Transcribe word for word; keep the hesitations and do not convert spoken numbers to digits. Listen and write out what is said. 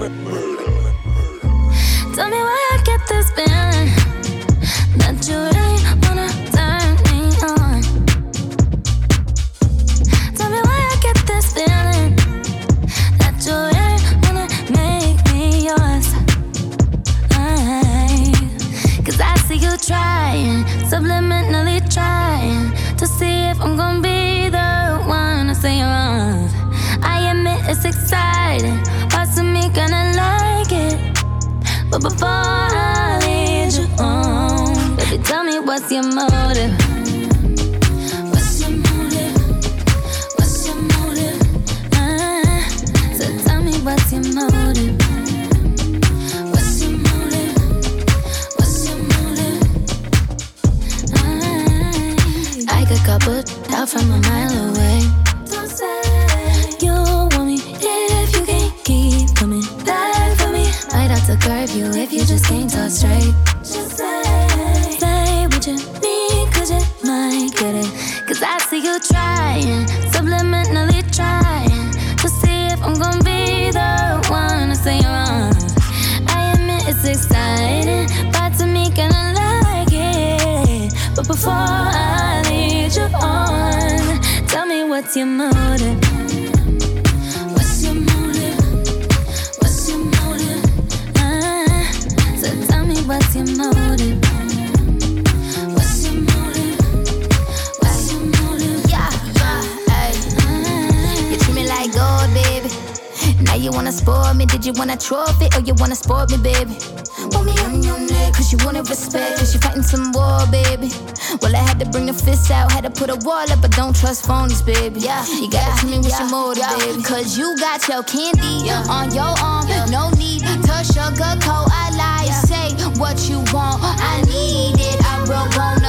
Tell me why I get this feeling that you really wanna turn me on. Tell me why I get this feeling that you really wanna make me yours. I, Cause I see you trying, subliminally trying to see if I'm gonna be the one to say you're wrong. I admit it's exciting, parts of me gonna like it, but before I lead you on, baby, tell me what's your motive? What's your motive? What's your motive? Uh, so tell me what's your motive? What's your motive? What's your motive? Uh, I could couple out from a mile away. Don't say you want me if you can't keep coming back for me. Might have to curve you if you just can't talk straight. Just say, say what you need, cause you might get it. Cause I see you trying, subliminally trying to see if I'm gonna be the one to say you're wrong. I admit it's exciting, parts of me gonna like it, but before I lead you on, tell me what's your motive? What's your motive? What's your motive? Uh, so tell me what's your motive? What's your motive? What's your motive? Yeah, yeah, ayy. You treat me like gold, baby. Now you wanna spoil me. Did you want a trophy or you wanna sport me, baby? Want me on your neck, cause you wanted respect, cause you fighting some war, baby. Well, I had to bring the fists out, had to put a wall up, but don't trust phonies, baby. Yeah, you gotta yeah, tell me what's yeah, your motive, yeah. baby. Cause you got your candy yeah. on your arm, yeah. no need to sugarcoat. I lie, yeah. say what you want. I need it, I broke on